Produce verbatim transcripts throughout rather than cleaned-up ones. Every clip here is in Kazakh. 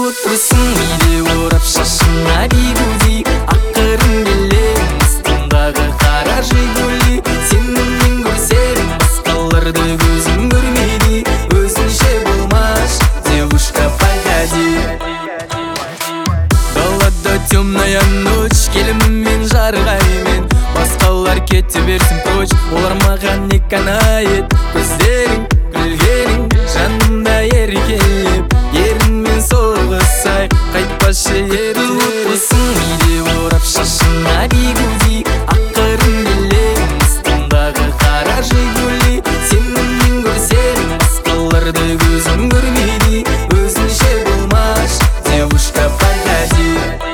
отырсың үйде орап шашыңа бигуди, ақырын келем астыңдағы қара жигули. Сенімнен көрсем басқаларды көзім көрмейді, өзінше болмаш девушка погоди. Далада темная ночь, келіммен жарғаймен, басқалар кете берсін прочь, олар маған не канает. Көздерің күлгенің жанымда еркелеп, ерінмен соғысай қайтпашы ерлеп. Отырсың үйде орап шашыңа бигуди, ақырын келем астыңдағы қара жигули. Сенімнен көрсем басқаларды көзім көрмейді, өзінше болмаш девушка погоди.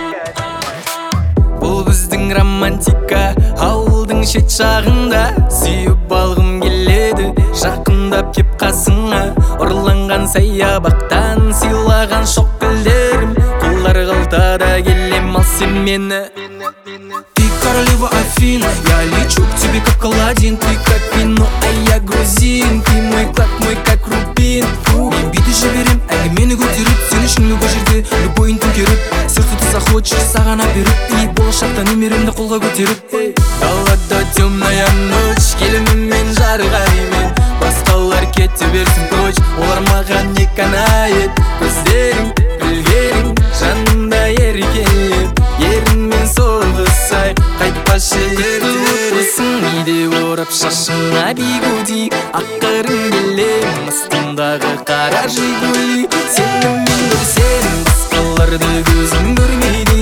Бұл біздің романтика ауылдың шет жағында, сүйіп алғым келеді жақындап кеп қасыңа. Ұрланған саябақтан сыйлаған шоқ гүлдерім, қолдар қалтада келем, ал сен мені. Ты королева Афин, я лечу к тебе как Аладдин. Ты как вино, а я грузин, ты мой клад, мой как рубин. Мен биді жіберем, әңгімені көтеріп, сен үшін любой жерде любойын төңкеріп, сердце захочешь саған әперіп, и болашақта немеремді қолға көтеріп. Далада темная ночь, келіммен жарғаймен, басқалар кете берсін прочь, олар маған не канает. Көздерің күлгенің жанымда еркелеп, ерінмен соғысай қайтпашы ерлеп. Отырсың үйде орап шашыңа бигуди, ақырын келем астыңдағы қара жигули. Сеніммен көрсем басқаларды көзім көрмейді,